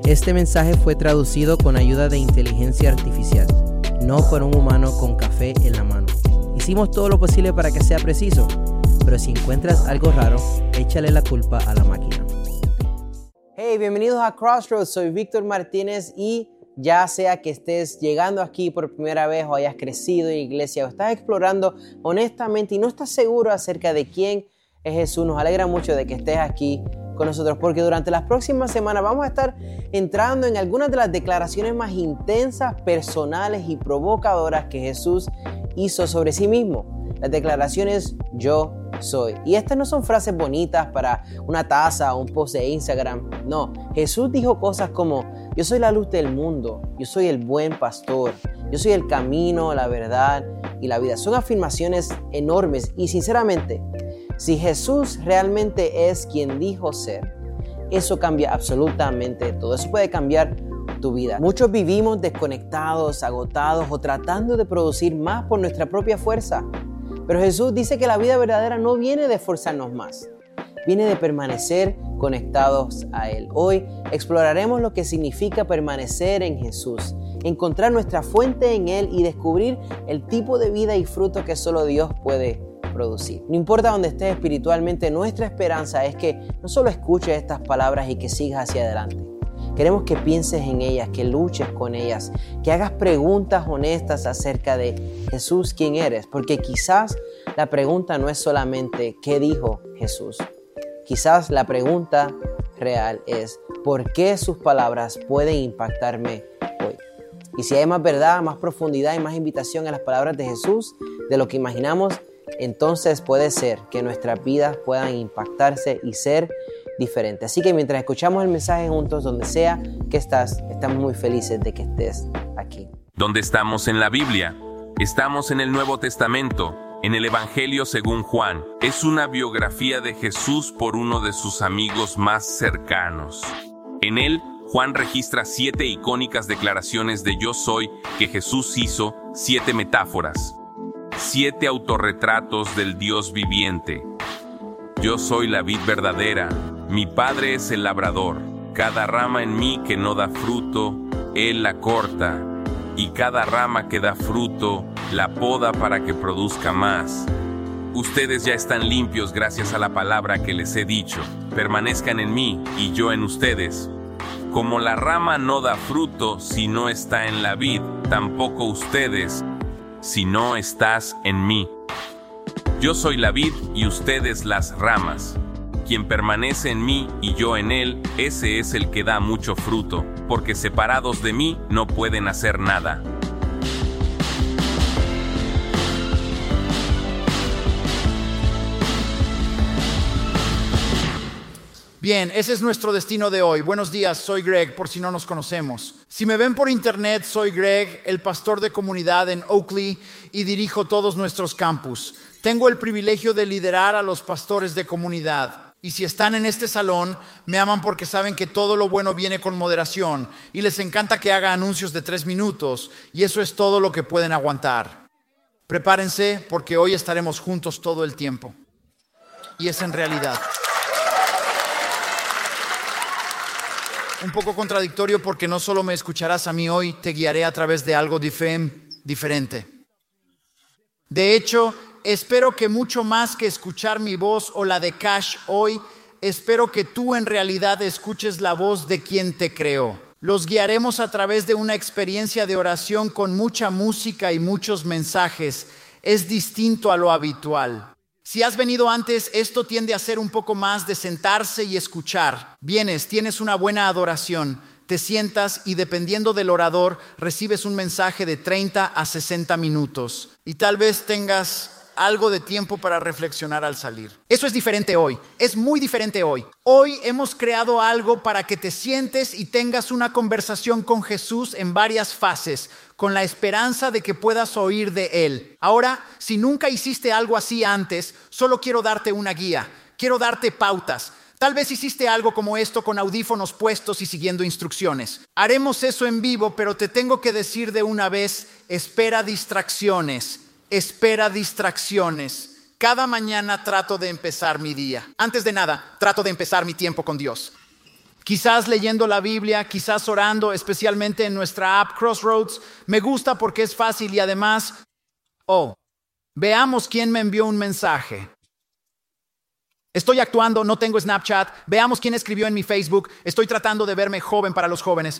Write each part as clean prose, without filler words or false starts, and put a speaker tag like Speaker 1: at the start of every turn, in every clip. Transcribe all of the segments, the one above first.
Speaker 1: Este mensaje fue traducido con ayuda de inteligencia artificial, no por un humano con café en la mano. Hicimos todo lo posible para que sea preciso, pero si encuentras algo raro, échale la culpa a la máquina. Hey, bienvenidos a Crossroads, soy Víctor Martínez y ya sea que estés llegando aquí por primera vez o hayas crecido en iglesia o estás explorando honestamente y no estás seguro acerca de quién es Jesús, nos alegra mucho de que estés aquí con nosotros porque durante las próximas semanas vamos a estar entrando en algunas de las declaraciones más intensas, personales y provocadoras que Jesús hizo sobre sí mismo. Las declaraciones yo soy. Y estas no son frases bonitas para una taza o un post de Instagram. No, Jesús dijo cosas como: yo soy la luz del mundo, yo soy el buen pastor, yo soy el camino, la verdad y la vida. Son afirmaciones enormes y sinceramente, si Jesús realmente es quien dijo ser, eso cambia absolutamente todo. Eso puede cambiar tu vida. Muchos vivimos desconectados, agotados o tratando de producir más por nuestra propia fuerza. Pero Jesús dice que la vida verdadera no viene de esforzarnos más, viene de permanecer conectados a Él. Hoy exploraremos lo que significa permanecer en Jesús, encontrar nuestra fuente en Él y descubrir el tipo de vida y fruto que solo Dios puede producir. No importa dónde estés espiritualmente, nuestra esperanza es que no solo escuches estas palabras y que sigas hacia adelante. Queremos que pienses en ellas, que luches con ellas, que hagas preguntas honestas acerca de Jesús, quién eres, porque quizás la pregunta no es solamente ¿qué dijo Jesús? Quizás la pregunta real es ¿por qué sus palabras pueden impactarme hoy? Y si hay más verdad, más profundidad y más invitación en las palabras de Jesús de lo que imaginamos, entonces puede ser que nuestras vidas puedan impactarse y ser diferentes. Así que mientras escuchamos el mensaje juntos, donde sea que estás, estamos muy felices de que estés aquí.
Speaker 2: ¿Dónde estamos en la Biblia? Estamos en el Nuevo Testamento, en el Evangelio según Juan. Es una biografía de Jesús por uno de sus amigos más cercanos. En él, Juan registra 7 icónicas declaraciones de yo soy que Jesús hizo, 7 metáforas, 7 autorretratos del Dios viviente. Yo soy la vid verdadera, mi Padre es el labrador. Cada rama en mí que no da fruto, Él la corta, y cada rama que da fruto, la poda para que produzca más. Ustedes ya están limpios gracias a la palabra que les he dicho. Permanezcan en mí y yo en ustedes. Como la rama no da fruto si no está en la vid, tampoco ustedes si no estás en mí. Yo soy la vid y ustedes las ramas. Quien permanece en mí y yo en él, ese es el que da mucho fruto, porque separados de mí no pueden hacer nada.
Speaker 3: Bien, ese es nuestro destino de hoy. Buenos días, soy Greg, por si no nos conocemos. Si me ven por internet, soy Greg, el pastor de comunidad en Oakley y dirijo todos nuestros campus. Tengo el privilegio de liderar a los pastores de comunidad. Y si están en este salón, me aman porque saben que todo lo bueno viene con moderación y les encanta que haga anuncios de 3 minutos y eso es todo lo que pueden aguantar. Prepárense porque hoy estaremos juntos todo el tiempo. Y es en realidad un poco contradictorio porque no solo me escucharás a mí hoy, te guiaré a través de algo diferente. De hecho, espero que mucho más que escuchar mi voz o la de Cash hoy, espero que tú en realidad escuches la voz de quien te creó. Los guiaremos a través de una experiencia de oración con mucha música y muchos mensajes. Es distinto a lo habitual. Si has venido antes, esto tiende a ser un poco más de sentarse y escuchar. Vienes, tienes una buena adoración, te sientas y dependiendo del orador, recibes un mensaje de 30 a 60 minutos. Y tal vez tengas algo de tiempo para reflexionar al salir. Eso es diferente hoy, es muy diferente hoy. Hoy hemos creado algo para que te sientes y tengas una conversación con Jesús en varias fases, con la esperanza de que puedas oír de Él. Ahora, si nunca hiciste algo así antes, solo quiero darte una guía, quiero darte pautas. Tal vez hiciste algo como esto con audífonos puestos y siguiendo instrucciones. Haremos eso en vivo, pero te tengo que decir de una vez, espera distracciones. Espera distracciones. Cada mañana trato de empezar mi día. Antes de nada, trato de empezar mi tiempo con Dios. Quizás leyendo la Biblia, quizás orando, especialmente en nuestra app Crossroads. Me gusta porque es fácil y además, veamos quién me envió un mensaje. Estoy actuando, no tengo Snapchat. Veamos quién escribió en mi Facebook. Estoy tratando de verme joven para los jóvenes.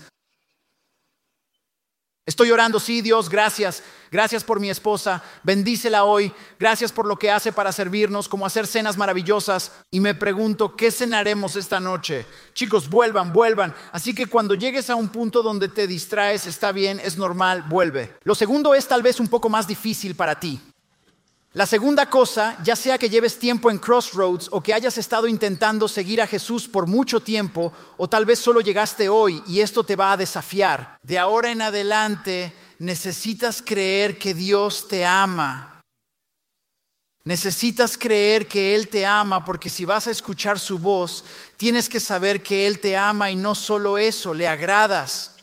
Speaker 3: Estoy orando, sí, Dios, gracias. Gracias por mi esposa. Bendícela hoy. Gracias por lo que hace para servirnos, como hacer cenas maravillosas. Y me pregunto, ¿qué cenaremos esta noche? Chicos, vuelvan. Así que cuando llegues a un punto donde te distraes, está bien, es normal, vuelve. Lo segundo es tal vez un poco más difícil para ti. La segunda cosa, ya sea que lleves tiempo en Crossroads o que hayas estado intentando seguir a Jesús por mucho tiempo, o tal vez solo llegaste hoy y esto te va a desafiar. De ahora en adelante necesitas creer que Dios te ama. Necesitas creer que Él te ama, porque si vas a escuchar su voz, tienes que saber que Él te ama y no solo eso, le agradas.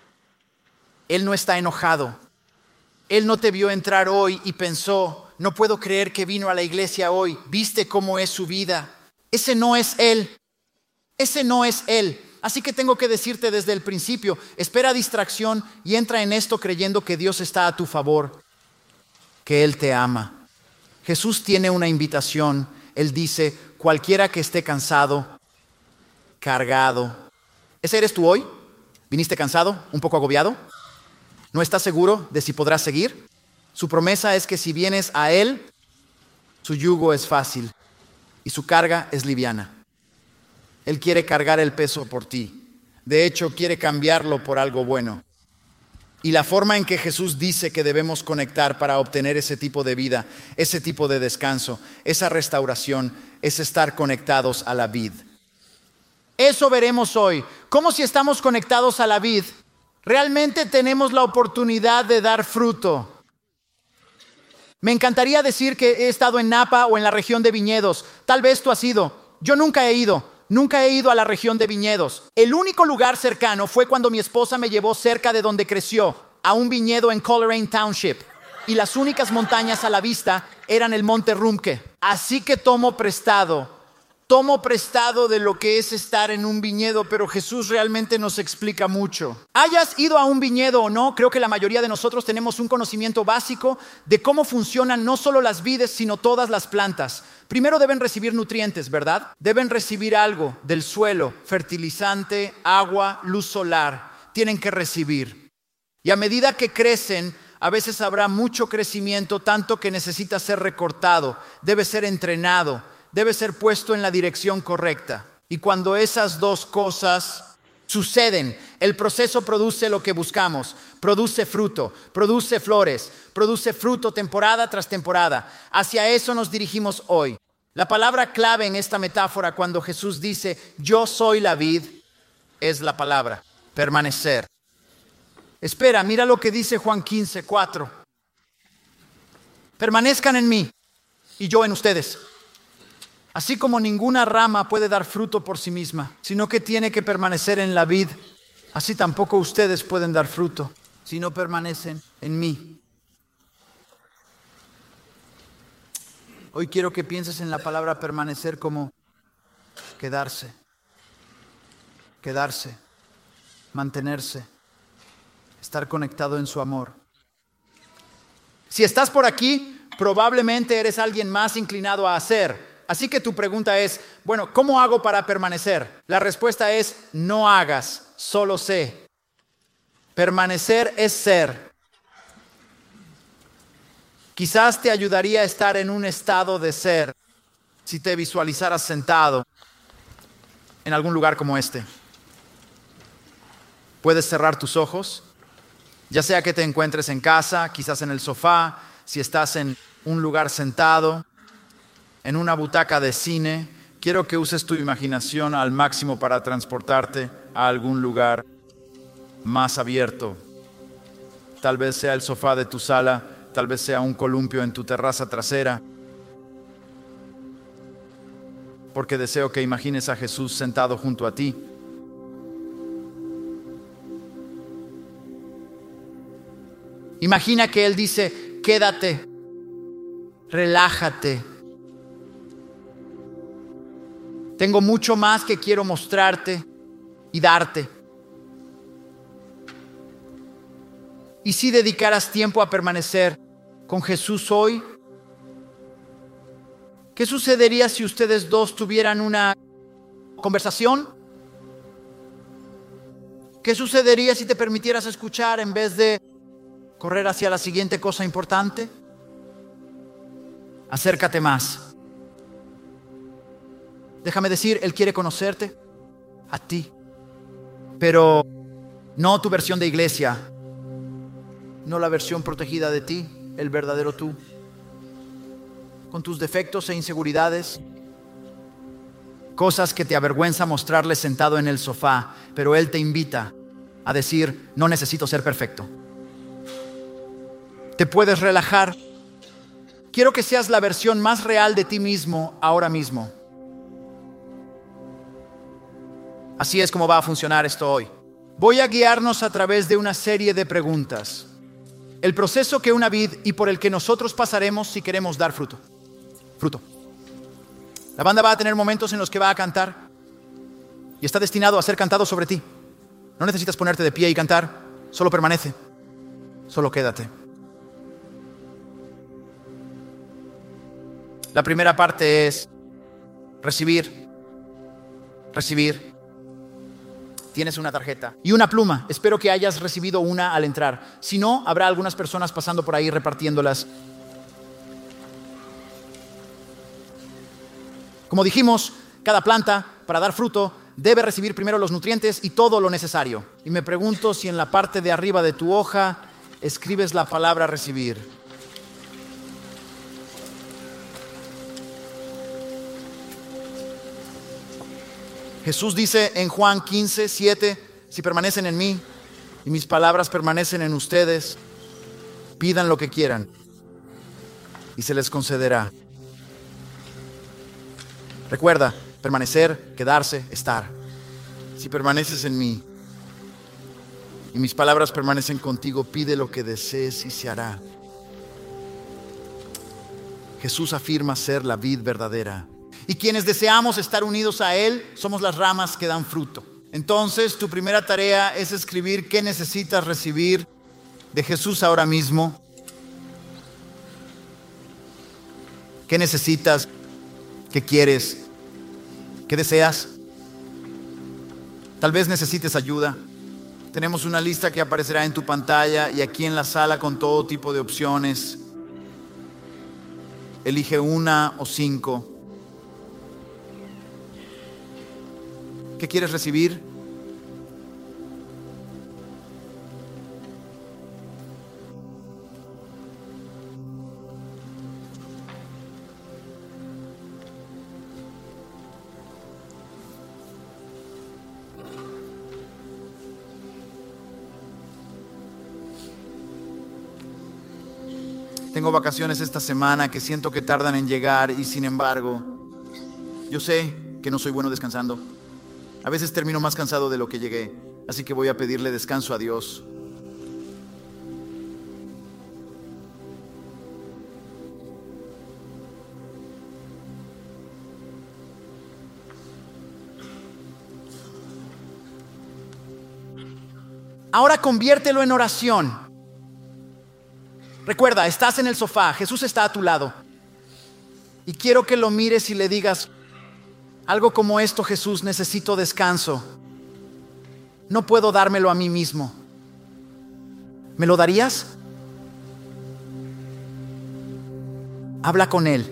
Speaker 3: Él no está enojado. Él no te vio entrar hoy y pensó, no puedo creer que vino a la iglesia hoy. ¿Viste cómo es su vida? Ese no es Él. Ese no es Él. Así que tengo que decirte desde el principio, espera distracción y entra en esto creyendo que Dios está a tu favor, que Él te ama. Jesús tiene una invitación. Él dice, cualquiera que esté cansado, cargado. ¿Ese eres tú hoy? ¿Viniste cansado? ¿Un poco agobiado? ¿No estás seguro de si podrás seguir? Su promesa es que si vienes a Él, su yugo es fácil y su carga es liviana. Él quiere cargar el peso por ti. De hecho, quiere cambiarlo por algo bueno. Y la forma en que Jesús dice que debemos conectar para obtener ese tipo de vida, ese tipo de descanso, esa restauración, es estar conectados a la vid. Eso veremos hoy. Cómo si estamos conectados a la vid, realmente tenemos la oportunidad de dar fruto. Me encantaría decir que he estado en Napa o en la región de viñedos. Tal vez tú has ido. Yo nunca he ido a la región de viñedos. El único lugar cercano fue cuando mi esposa me llevó cerca de donde creció, a un viñedo en Coleraine Township. Y las únicas montañas a la vista eran el Monte Rumke. Así que tomo prestado de lo que es estar en un viñedo, pero Jesús realmente nos explica mucho. Hayas ido a un viñedo o no, creo que la mayoría de nosotros tenemos un conocimiento básico de cómo funcionan no solo las vides, sino todas las plantas. Primero deben recibir nutrientes, ¿verdad? Deben recibir algo del suelo, fertilizante, agua, luz solar. Tienen que recibir. Y a medida que crecen, a veces habrá mucho crecimiento, tanto que necesita ser recortado, debe ser entrenado, debe ser puesto en la dirección correcta. Y cuando esas dos cosas suceden, el proceso produce lo que buscamos. Produce fruto, produce flores, produce fruto temporada tras temporada. Hacia eso nos dirigimos hoy. La palabra clave en esta metáfora cuando Jesús dice, yo soy la vid, es la palabra, permanecer. Espera, mira lo que dice Juan 15:4. Permanezcan en mí y yo en ustedes. Así como ninguna rama puede dar fruto por sí misma, sino que tiene que permanecer en la vid, así tampoco ustedes pueden dar fruto si no permanecen en mí. Hoy quiero que pienses en la palabra permanecer como quedarse, mantenerse, estar conectado en su amor. Si estás por aquí, probablemente eres alguien más inclinado a hacer. Así que tu pregunta es, bueno, ¿cómo hago para permanecer? La respuesta es, no hagas, solo sé. Permanecer es ser. Quizás te ayudaría a estar en un estado de ser si te visualizaras sentado en algún lugar como este. Puedes cerrar tus ojos, ya sea que te encuentres en casa, quizás en el sofá, si estás en un lugar sentado, en una butaca de cine. Quiero que uses tu imaginación al máximo para transportarte a algún lugar más abierto. Tal vez sea el sofá de tu sala, tal vez sea un columpio en tu terraza trasera. Porque deseo que imagines a Jesús sentado junto a ti. Imagina que Él dice, quédate, relájate. Tengo mucho más que quiero mostrarte. y darte. Y si dedicaras tiempo a permanecer con Jesús hoy, ¿qué sucedería si ustedes dos tuvieran una conversación? ¿Qué sucedería si te permitieras escuchar en vez de correr hacia la siguiente cosa importante? Acércate más. Déjame decir, Él quiere conocerte a ti, pero no tu versión de iglesia, no la versión protegida de ti, el verdadero tú, con tus defectos e inseguridades, cosas que te avergüenza mostrarle sentado en el sofá, pero Él te invita a decir, no necesito ser perfecto. Te puedes relajar. Quiero que seas la versión más real de ti mismo ahora mismo. Así es como va a funcionar esto hoy. Voy a guiarnos a través de una serie de preguntas. El proceso que una vid y por el que nosotros pasaremos si queremos dar fruto. Fruto. La banda va a tener momentos en los que va a cantar y está destinado a ser cantado sobre ti. No necesitas ponerte de pie y cantar, solo permanece, solo quédate. La primera parte es recibir. Tienes una tarjeta y una pluma. Espero que hayas recibido una al entrar. Si no, habrá algunas personas pasando por ahí repartiéndolas. Como dijimos, cada planta, para dar fruto, debe recibir primero los nutrientes y todo lo necesario. Y me pregunto si en la parte de arriba de tu hoja escribes la palabra recibir. Jesús dice en Juan 15:7, si permanecen en mí y mis palabras permanecen en ustedes, pidan lo que quieran y se les concederá. Recuerda, permanecer, quedarse, estar. Si permaneces en mí y mis palabras permanecen contigo, pide lo que desees y se hará. Jesús afirma ser la vid verdadera. Y quienes deseamos estar unidos a Él, somos las ramas que dan fruto. Entonces, tu primera tarea es escribir qué necesitas recibir de Jesús ahora mismo. ¿Qué necesitas? ¿Qué quieres? ¿Qué deseas? Tal vez necesites ayuda. Tenemos una lista que aparecerá en tu pantalla y aquí en la sala con todo tipo de opciones. Elige una o 5. ¿Qué quieres recibir? Tengo vacaciones esta semana que siento que tardan en llegar y sin embargo, yo sé que no soy bueno descansando. A veces termino más cansado de lo que llegué, así que voy a pedirle descanso a Dios. Ahora conviértelo en oración. Recuerda, estás en el sofá, Jesús está a tu lado. Y quiero que lo mires y le digas algo como esto: Jesús, necesito descanso. No puedo dármelo a mí mismo. ¿Me lo darías? Habla con Él.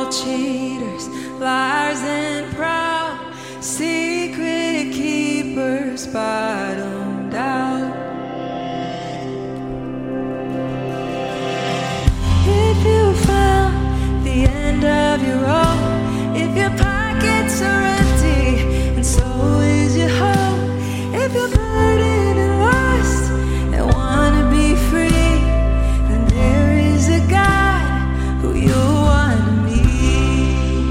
Speaker 4: cheaters, liars and proud, secret keepers bottomed out. If you found the end of your rope, if your pockets are empty and so is your hope, if you're burdened and lost and wanna be free, then there is a God who you wanna meet.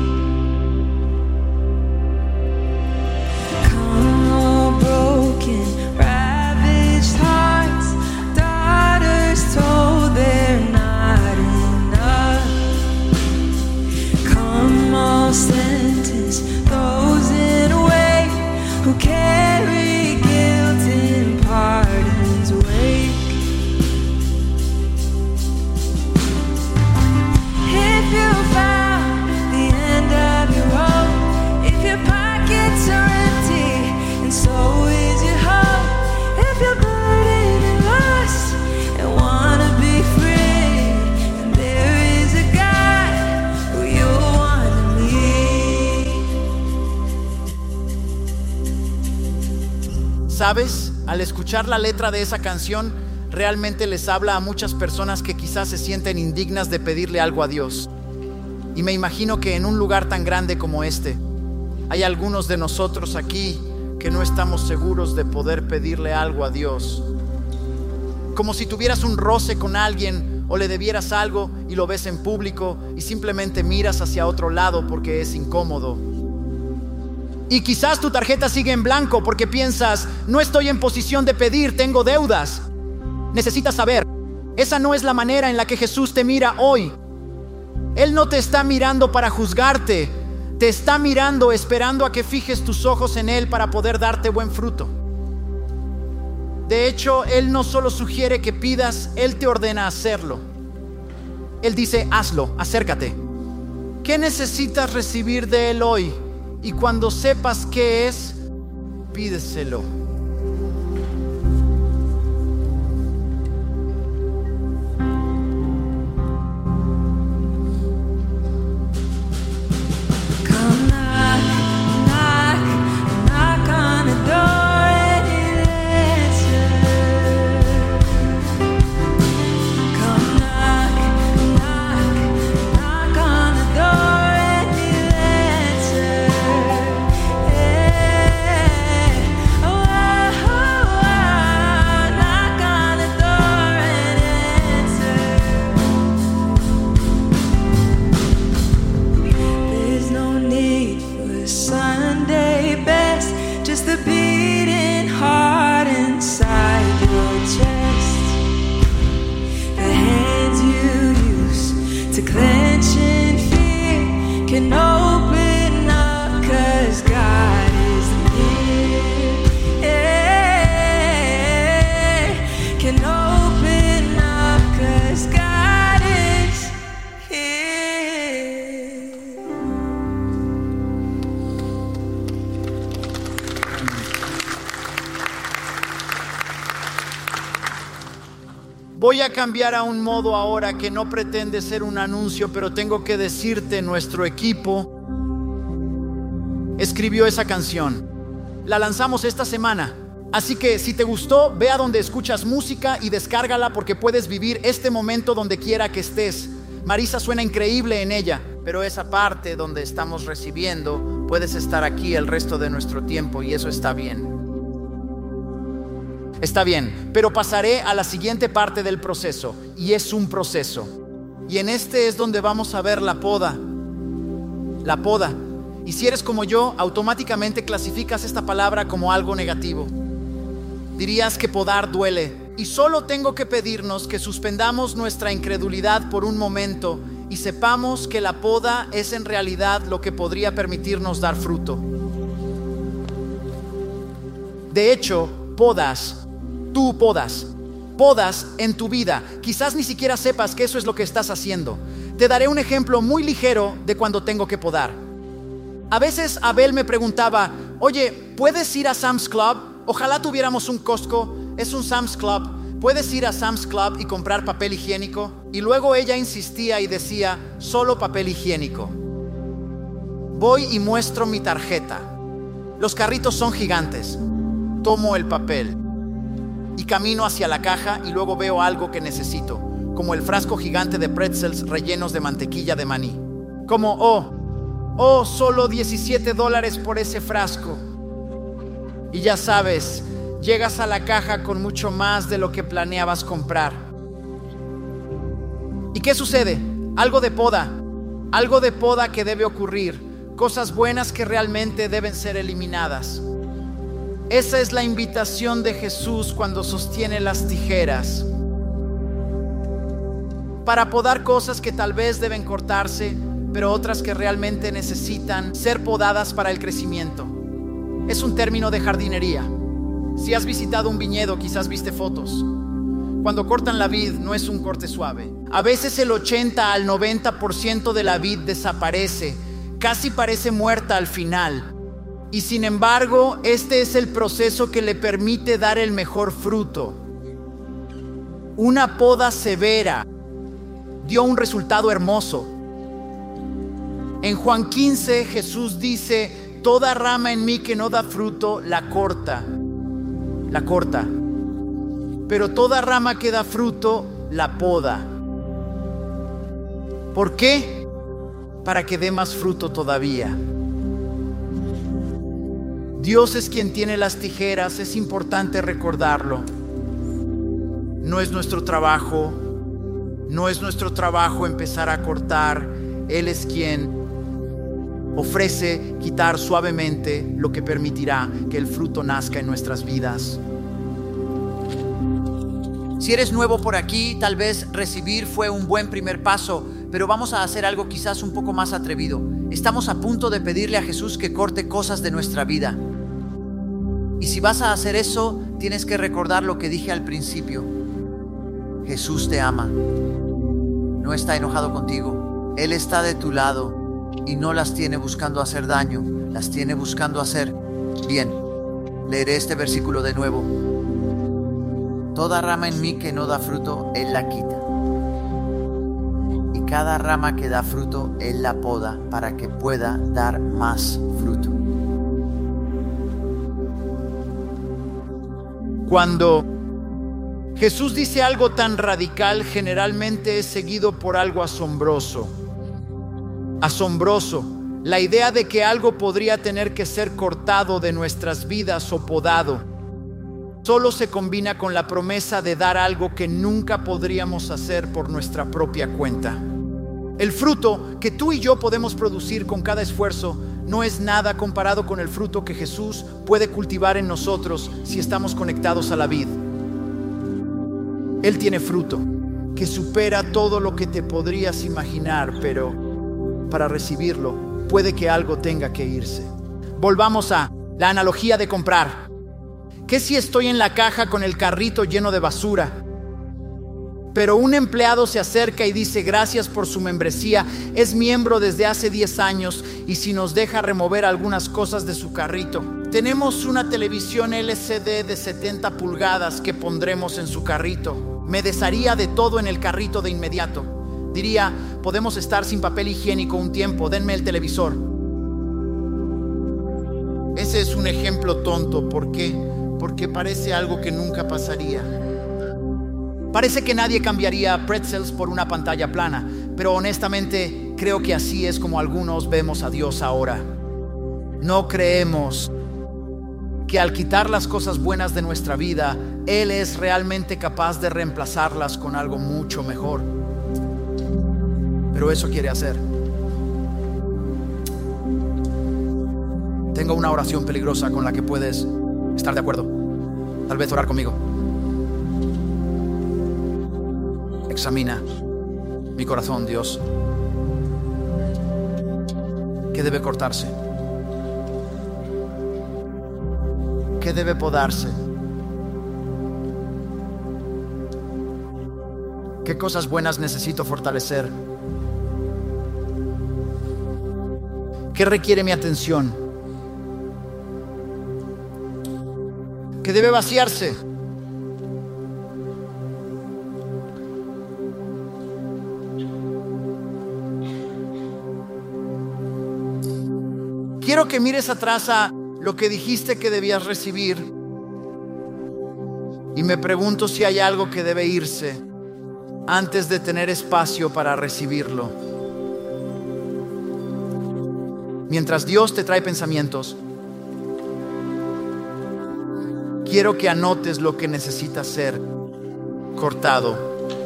Speaker 4: Come all broken, ravaged hearts, daughters told they're not enough. Come all sentenced, those in a way who carry guilt in pardon's wake. If you found the end of your rope, if your pockets are empty and so is your hope, if you're burdened and lost and wanna be free, then there is a God who you wanna meet.
Speaker 3: ¿Sabes? Al escuchar la letra de esa canción, realmente les habla a muchas personas que quizás se sienten indignas de pedirle algo a Dios. Y me imagino que en un lugar tan grande como este, hay algunos de nosotros aquí que no estamos seguros de poder pedirle algo a Dios. Como si tuvieras un roce con alguien o le debieras algo y lo ves en público y simplemente miras hacia otro lado porque es incómodo. Y quizás tu tarjeta sigue en blanco porque piensas, no estoy en posición de pedir, tengo deudas. Necesitas saber, esa no es la manera en la que Jesús te mira hoy. Él no te está mirando para juzgarte, te está mirando esperando a que fijes tus ojos en Él para poder darte buen fruto. De hecho, Él no solo sugiere que pidas, Él te ordena hacerlo. Él dice, hazlo, acércate. ¿Qué necesitas recibir de Él hoy? Y cuando sepas qué es, pídeselo. Voy a cambiar a un modo ahora que no pretende ser un anuncio, pero tengo que decirte, nuestro equipo escribió esa canción. La lanzamos esta semana. Así que si te gustó, ve a donde escuchas música y descárgala porque puedes vivir este momento donde quiera que estés. Marisa suena increíble en ella, pero esa parte donde estamos recibiendo, puedes estar aquí el resto de nuestro tiempo y eso está bien. Está bien, pero pasaré a la siguiente parte del proceso, y es un proceso. Y en este es donde vamos a ver la poda. La poda. Y si eres como yo, automáticamente clasificas esta palabra como algo negativo. Dirías que podar duele. Y solo tengo que pedirnos que suspendamos nuestra incredulidad por un momento y sepamos que la poda es en realidad lo que podría permitirnos dar fruto. De hecho, podas. Tú podas en tu vida. Quizás ni siquiera sepas que eso es lo que estás haciendo. Te daré un ejemplo muy ligero de cuando tengo que podar. A veces Abel me preguntaba, oye, ¿puedes ir a Sam's Club? Ojalá tuviéramos un Costco, es un Sam's Club. ¿Puedes ir a Sam's Club y comprar papel higiénico? Y luego ella insistía y decía, solo papel higiénico. Voy y muestro mi tarjeta. Los carritos son gigantes. Tomo el papel y camino hacia la caja y luego veo algo que necesito, como el frasco gigante de pretzels rellenos de mantequilla de maní. Como, solo $17 por ese frasco. Y ya sabes, llegas a la caja con mucho más de lo que planeabas comprar. ¿Y qué sucede? Algo de poda que debe ocurrir, cosas buenas que realmente deben ser eliminadas. Esa es la invitación de Jesús cuando sostiene las tijeras. Para podar cosas que tal vez deben cortarse, pero otras que realmente necesitan ser podadas para el crecimiento. Es un término de jardinería. Si has visitado un viñedo, quizás viste fotos. Cuando cortan la vid, no es un corte suave. A veces el 80 al 90% de la vid desaparece, casi parece muerta al final. Y sin embargo, este es el proceso que le permite dar el mejor fruto. Una poda severa dio un resultado hermoso. En Juan 15, Jesús dice: toda rama en mí que no da fruto, la corta. Pero toda rama que da fruto, la poda. ¿Por qué? Para que dé más fruto todavía. Dios es quien tiene las tijeras, es importante recordarlo. No es nuestro trabajo empezar a cortar. Él es quien ofrece quitar suavemente lo que permitirá que el fruto nazca en nuestras vidas. Si eres nuevo por aquí, tal vez recibir fue un buen primer paso, pero vamos a hacer algo quizás un poco más atrevido. Estamos a punto de pedirle a Jesús que corte cosas de nuestra vida. Y si vas a hacer eso, tienes que recordar lo que dije al principio. Jesús te ama. No está enojado contigo. Él está de tu lado y no las tiene buscando hacer daño, las tiene buscando hacer bien. Leeré este versículo de nuevo. Toda rama en mí que no da fruto, Él la quita. Y cada rama que da fruto, Él la poda para que pueda dar más fruto. Cuando Jesús dice algo tan radical, generalmente es seguido por algo asombroso. Asombroso, la idea de que algo podría tener que ser cortado de nuestras vidas o podado, solo se combina con la promesa de dar algo que nunca podríamos hacer por nuestra propia cuenta. El fruto que tú y yo podemos producir con cada esfuerzo no es nada comparado con el fruto que Jesús puede cultivar en nosotros si estamos conectados a la vid. Él tiene fruto que supera todo lo que te podrías imaginar, pero para recibirlo puede que algo tenga que irse. Volvamos a la analogía de comprar. ¿Qué si estoy en la caja con el carrito lleno de basura, pero un empleado se acerca y dice: gracias por su membresía, es miembro desde hace 10 años y si nos deja remover algunas cosas de su carrito? Tenemos una televisión LCD de 70 pulgadas que pondremos en su carrito. Me desharía de todo en el carrito de inmediato. Diría: podemos estar sin papel higiénico un tiempo, denme el televisor. Ese es un ejemplo tonto. ¿Por qué? Porque parece algo que nunca pasaría. Parece que nadie cambiaría pretzels por una pantalla plana, pero honestamente creo que así es como algunos vemos a Dios ahora. No creemos que al quitar las cosas buenas de nuestra vida, Él es realmente capaz de reemplazarlas con algo mucho mejor. Pero eso quiere hacer. Tengo una oración peligrosa con la que puedes estar de acuerdo. Tal vez orar conmigo. Examina mi corazón, Dios. ¿Qué debe cortarse? ¿Qué debe podarse? ¿Qué cosas buenas necesito fortalecer? ¿Qué requiere mi atención? ¿Qué debe vaciarse? quiero que mires atrás a lo que dijiste que debías recibir. Y me pregunto si hay algo que debe irse antes de tener espacio para recibirlo. Mientras Dios te trae pensamientos, quiero que anotes lo que necesita ser cortado.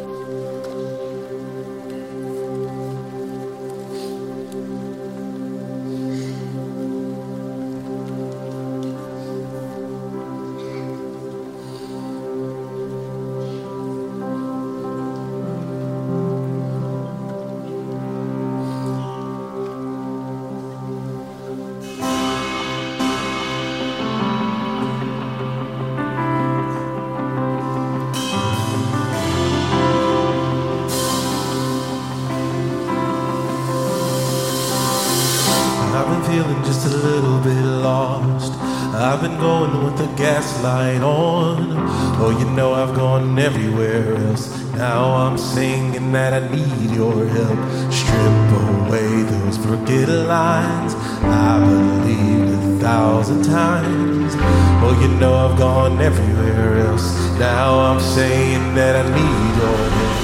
Speaker 5: I've been feeling just a little bit lost. I've been going with the gaslight on. Oh, you know I've gone everywhere else. Now I'm singing that I need your help. Strip away those crooked lines I believed 1,000 times. Oh, you know I've gone everywhere else. Now I'm saying that I need your help.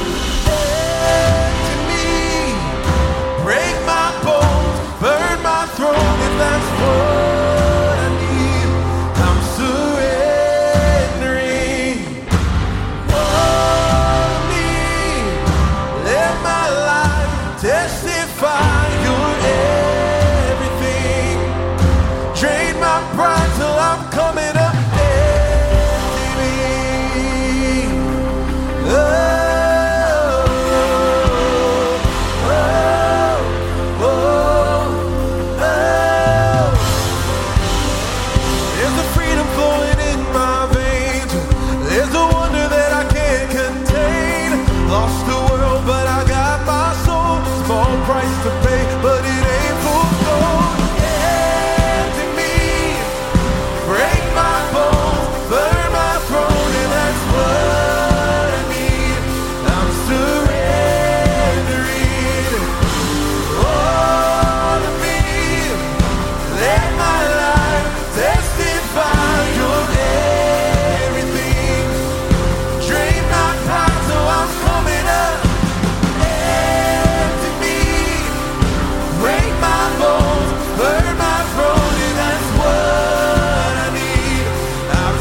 Speaker 5: If that's what I need, I'm surrendering. Oh, me, let my life testify you're everything. Drain my pride till I'm coming up empty. Price to pay, but it ain't full gold. Empty me, break my bones, burn my throne, and that's what I need. I'm surrendering all of me. Let my life testify you're everything. Drain my pride so I'm coming up. Burn my throne, and that's what I need. I'm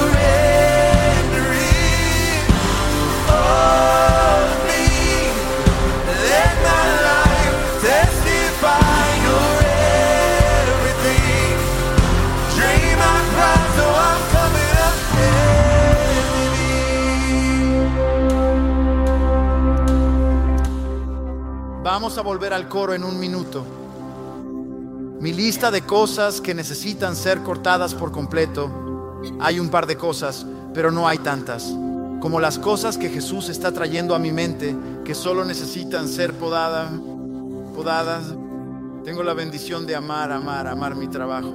Speaker 5: surrendering all of me. Let my life testify you're everything. Drain my pride so I'm coming up empty.
Speaker 3: Vamos a volver al coro en un minuto. Mi lista de cosas que necesitan ser cortadas por completo. Hay un par de cosas, pero no hay tantas. Como las cosas que Jesús está trayendo a mi mente, que solo necesitan ser podadas. Tengo la bendición de amar mi trabajo.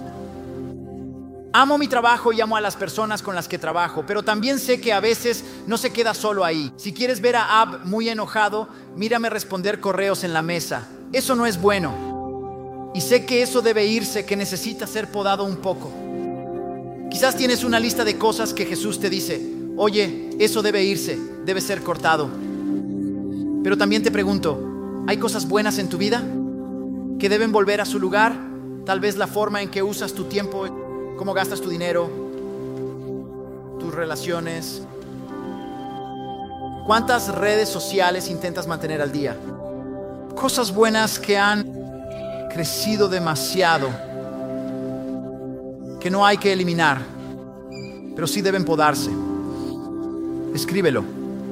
Speaker 3: Amo mi trabajo y amo a las personas con las que trabajo, pero también sé que a veces no se queda solo ahí. Si quieres ver a Ab muy enojado, mírame responder correos en la mesa. Eso no es bueno. Y sé que eso debe irse, que necesita ser podado un poco. Quizás tienes una lista de cosas que Jesús te dice, oye, eso debe irse, debe ser cortado. Pero también te pregunto, ¿hay cosas buenas en tu vida que deben volver a su lugar? Tal vez la forma en que usas tu tiempo, cómo gastas tu dinero, tus relaciones. ¿Cuántas redes sociales intentas mantener al día? Cosas buenas que han crecido demasiado, que no hay que eliminar, pero sí deben podarse. Escríbelo.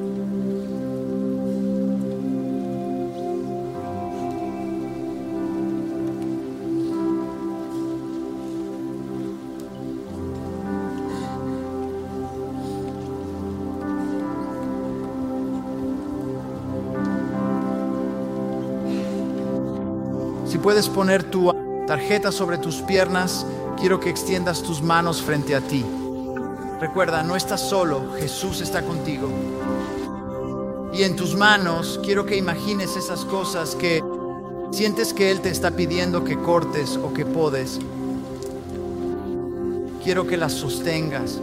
Speaker 3: Si puedes poner tu tarjeta sobre tus piernas, quiero que extiendas tus manos frente a ti. Recuerda, no estás solo, Jesús está contigo. Y en tus manos quiero que imagines esas cosas que sientes que Él te está pidiendo que cortes o que podes, quiero que las sostengas.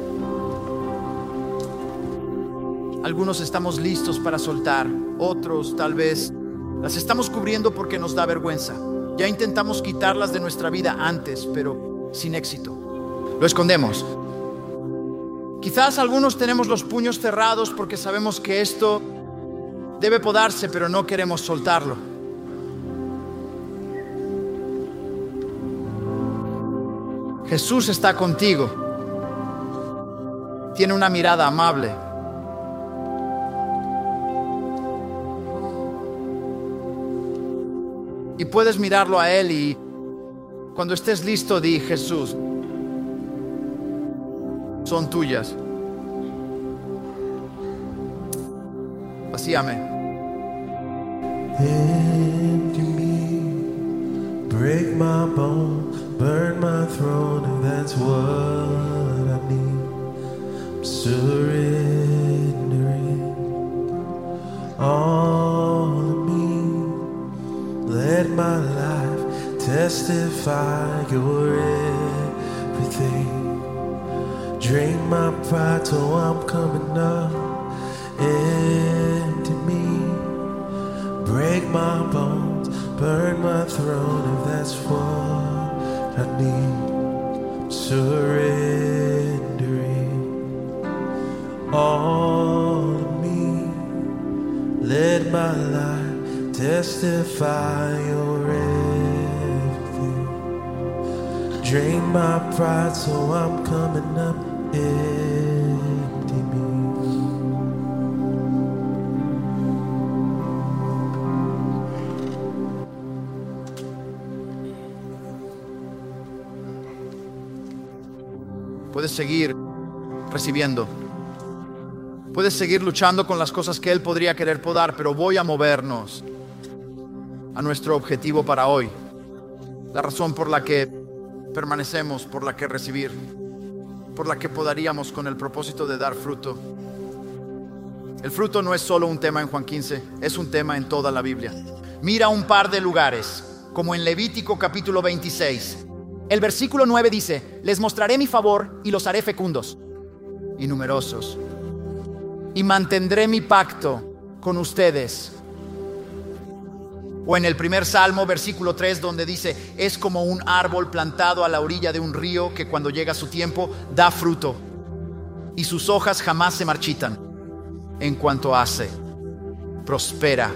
Speaker 3: Algunos estamos listos para soltar, otros tal vez las estamos cubriendo porque nos da vergüenza. Ya intentamos quitarlas de nuestra vida antes, pero sin éxito. Lo escondemos. Quizás algunos tenemos los puños cerrados porque sabemos que esto debe podarse, pero no queremos soltarlo. Jesús está contigo. Tiene una mirada amable. Y puedes mirarlo a Él y cuando estés listo di: Jesús, son tuyas. Vacíame.
Speaker 5: Empty me, break my bones, burn my throne, if that's what I need. I'm surrendering all of me. Let my life testify you're everything. Drain my pride till I'm coming up. Empty me, break my bones, burn my throne, if that's what I need. I'm surrendering all of me. Let my life testify you're everything. Drain my pride so I'm coming up. Empty me.
Speaker 3: Puedes seguir recibiendo. Puedes seguir luchando con las cosas que Él podría querer podar, pero voy a movernos a nuestro objetivo para hoy. La razón por la que permanecemos, por la que recibir, por la que podaríamos con el propósito de dar fruto. El fruto no es solo un tema en Juan 15, es un tema en toda la Biblia. Mira un par de lugares, como en Levítico capítulo 26. El versículo 9 dice: les mostraré mi favor y los haré fecundos y numerosos, y mantendré mi pacto con ustedes. O en el primer Salmo, versículo 3, donde dice: es como un árbol plantado a la orilla de un río que cuando llega su tiempo da fruto y sus hojas jamás se marchitan. En cuanto hace, prospera.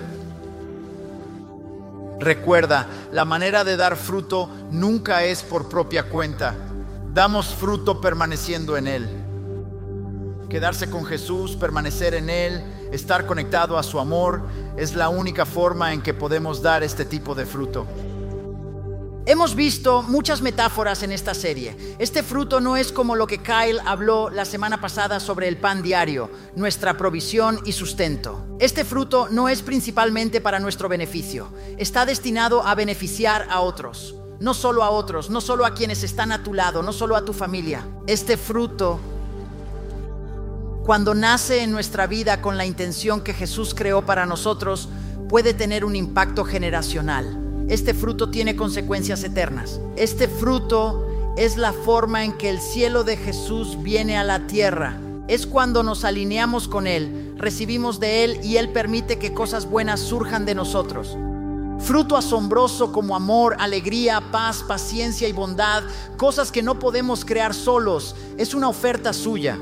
Speaker 3: Recuerda, la manera de dar fruto nunca es por propia cuenta. Damos fruto permaneciendo en Él. Quedarse con Jesús, permanecer en Él, estar conectado a su amor, es la única forma en que podemos dar este tipo de fruto. Hemos visto muchas metáforas en esta serie. Este fruto no es como lo que Kyle habló la semana pasada sobre el pan diario, nuestra provisión y sustento. Este fruto no es principalmente para nuestro beneficio. Está destinado a beneficiar a otros. No solo a otros, no solo a quienes están a tu lado, no solo a tu familia. Este fruto, cuando nace en nuestra vida con la intención que Jesús creó para nosotros, puede tener un impacto generacional. Este fruto tiene consecuencias eternas. Este fruto es la forma en que el cielo de Jesús viene a la tierra. Es cuando nos alineamos con Él, recibimos de Él y Él permite que cosas buenas surjan de nosotros. Fruto asombroso como amor, alegría, paz, paciencia y bondad, cosas que no podemos crear solos, es una oferta suya.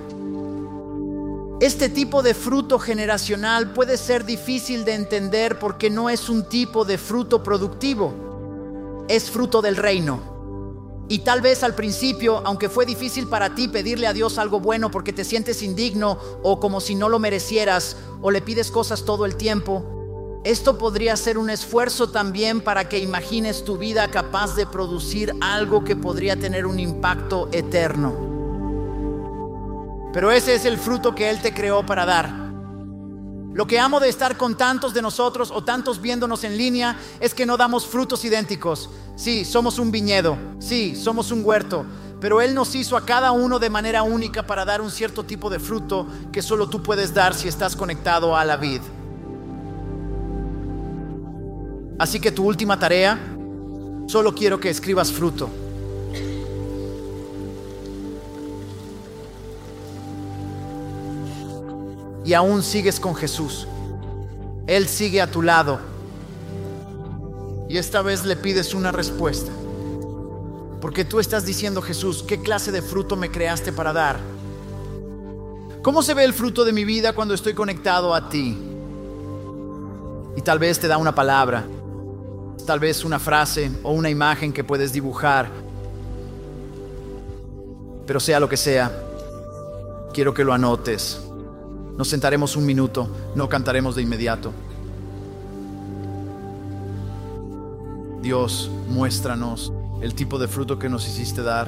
Speaker 3: Este tipo de fruto generacional puede ser difícil de entender porque no es un tipo de fruto productivo, es fruto del reino. Y tal vez al principio, aunque fue difícil para ti pedirle a Dios algo bueno porque te sientes indigno o como si no lo merecieras o le pides cosas todo el tiempo, esto podría ser un esfuerzo también para que imagines tu vida capaz de producir algo que podría tener un impacto eterno. Pero ese es el fruto que Él te creó para dar. Lo que amo de estar con tantos de nosotros o tantos viéndonos en línea es que no damos frutos idénticos. Sí, somos un viñedo, sí, somos un huerto, pero Él nos hizo a cada uno de manera única para dar un cierto tipo de fruto que solo tú puedes dar si estás conectado a la vid. Así que tu última tarea, solo quiero que escribas fruto. Y aún sigues con Jesús. Él sigue a tu lado. Y esta vez le pides una respuesta. Porque tú estás diciendo: Jesús, ¿qué clase de fruto me creaste para dar? ¿Cómo se ve el fruto de mi vida cuando estoy conectado a ti? Y tal vez te da una palabra, tal vez una frase o una imagen que puedes dibujar. Pero sea lo que sea, quiero que lo anotes. Nos sentaremos un minuto, no cantaremos de inmediato. Dios, muéstranos el tipo de fruto que nos hiciste dar.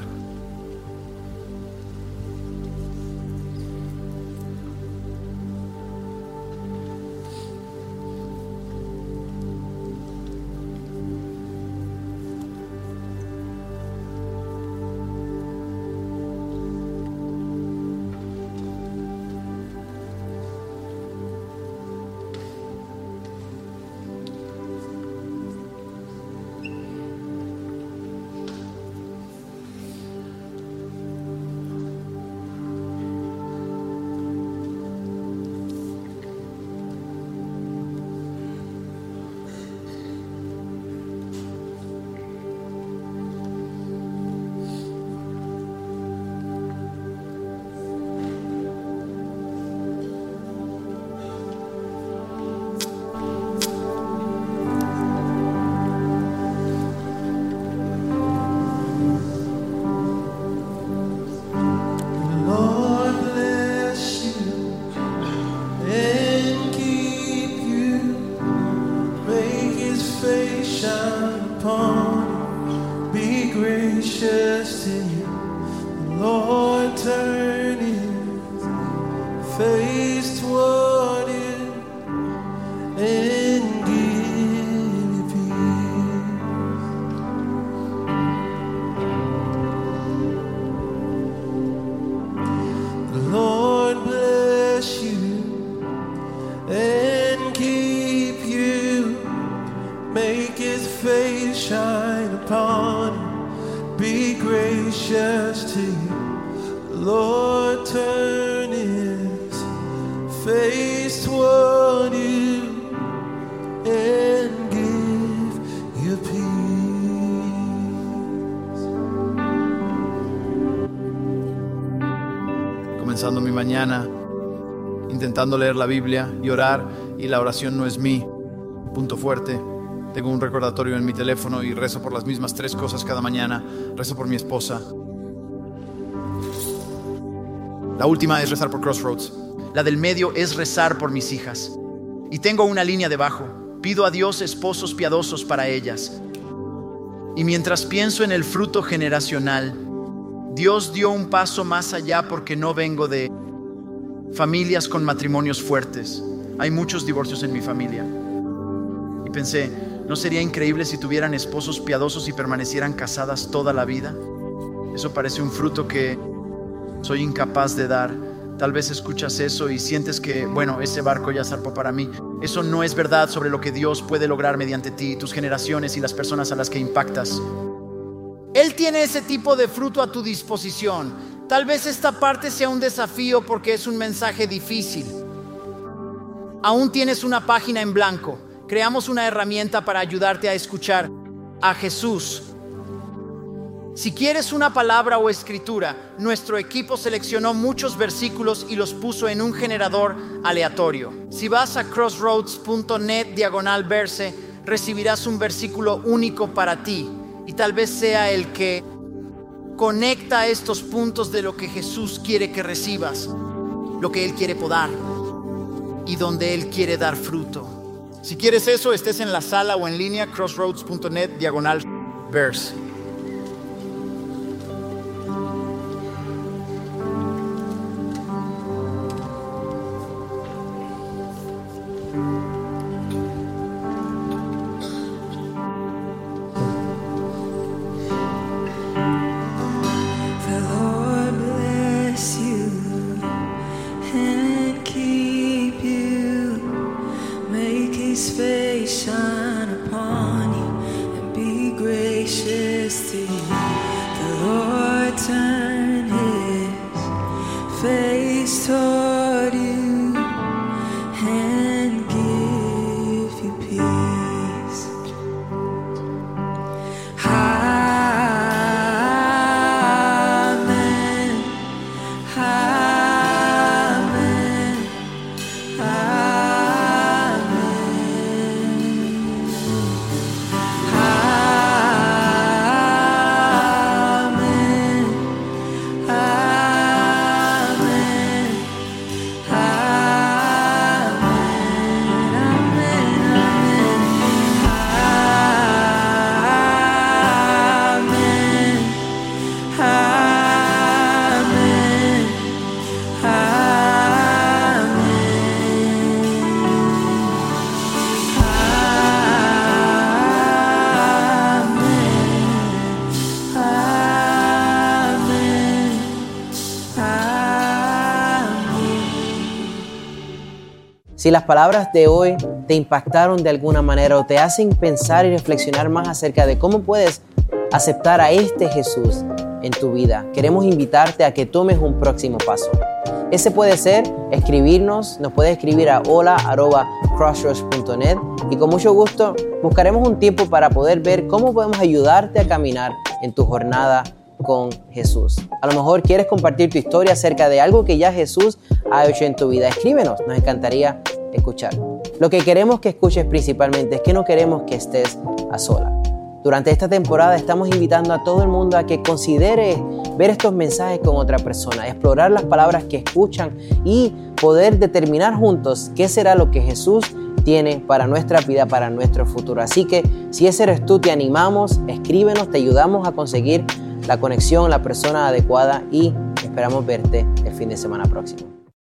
Speaker 3: Comenzando mi mañana intentando leer la Biblia y orar, y la oración no es mi punto fuerte. Tengo un recordatorio en mi teléfono y rezo por las mismas 3 cosas cada mañana. Rezo por mi esposa. La última es rezar por Crossroads. La del medio es rezar por mis hijas. Y tengo una línea debajo: pido a Dios esposos piadosos para ellas. Y mientras pienso en el fruto generacional, Dios dio un paso más allá, porque no vengo de familias con matrimonios fuertes. Hay muchos divorcios en mi familia. Y pensé, ¿no sería increíble si tuvieran esposos piadosos y permanecieran casadas toda la vida? Eso parece un fruto que soy incapaz de dar. Tal vez escuchas eso y sientes que, bueno, ese barco ya zarpó para mí. Eso no es verdad sobre lo que Dios puede lograr mediante ti, tus generaciones y las personas a las que impactas. Él tiene ese tipo de fruto a tu disposición. Tal vez esta parte sea un desafío porque es un mensaje difícil. Aún tienes una página en blanco. Creamos una herramienta para ayudarte a escuchar a Jesús. Si quieres una palabra o escritura, nuestro equipo seleccionó muchos versículos y los puso en un generador aleatorio. Si vas a crossroads.net/verse, recibirás un versículo único para ti. Y tal vez sea el que conecta estos puntos de lo que Jesús quiere que recibas, lo que Él quiere podar y donde Él quiere dar fruto. Si quieres eso, estés en la sala o en línea, crossroads.net/verse.
Speaker 4: His face shine upon gracious to you. The Lord turn his face toward you and give you peace. Amen. Amen.
Speaker 1: Si las palabras de hoy te impactaron de alguna manera o te hacen pensar y reflexionar más acerca de cómo puedes aceptar a este Jesús en tu vida, queremos invitarte a que tomes un próximo paso. Ese puede ser escribirnos, nos puedes escribir a hola@crossroads.net y con mucho gusto buscaremos un tiempo para poder ver cómo podemos ayudarte a caminar en tu jornada con Jesús. A lo mejor quieres compartir tu historia acerca de algo que ya Jesús ha hecho en tu vida. Escríbenos, nos encantaría escuchar. Lo que queremos que escuches principalmente es que no queremos que estés a sola. Durante esta temporada estamos invitando a todo el mundo a que considere ver estos mensajes con otra persona, explorar las palabras que escuchan y poder determinar juntos qué será lo que Jesús tiene para nuestra vida, para nuestro futuro. Así que si ese eres tú, te animamos, escríbenos, te ayudamos a conseguir la conexión, la persona adecuada y esperamos verte el fin de semana próximo.